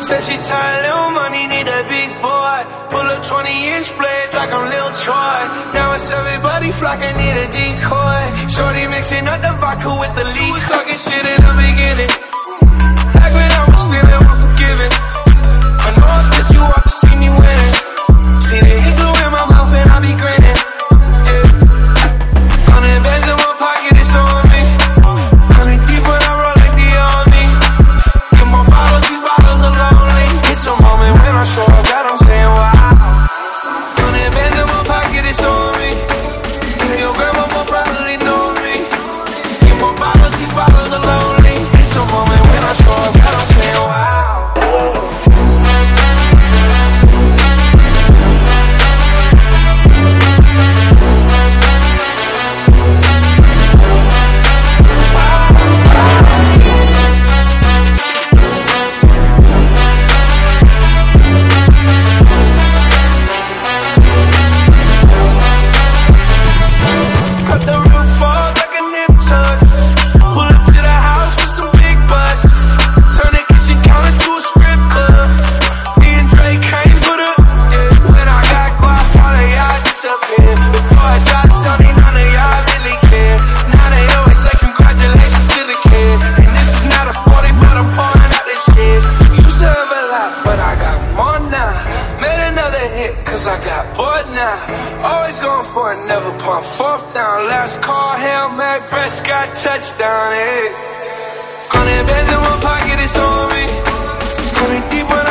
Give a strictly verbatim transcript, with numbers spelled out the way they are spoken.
Said she tired, little money, need a big boy. Pull up twenty inch blades like I'm Lil Troy. Now it's everybody flocking, need a decoy. Shorty mixing up the vodka with the lead. Was talking shit in the beginning, back when I was feeling unforgiving. I know I pissed you off to see me winning. See the hit glue in my mouth and I be grinning. Yeah. Hundred bands in my pocket, it's on me. Hundred deep when I roll like the army. Get more bottles, these bottles are lonely. It's a moment when I show up that I'm saying wow. Hundred bands in my pocket, it's on me. Yeah, your grandma will probably know me. Get more bottles, these bottles are lonely. It's a moment when I show up that I'm saying wow. I got bored now, always going for it, never pump fourth down. Last call, Hail Mary, Prescott, touchdown, hey. Hundred bands in my pocket, it's on me. Hundred deep when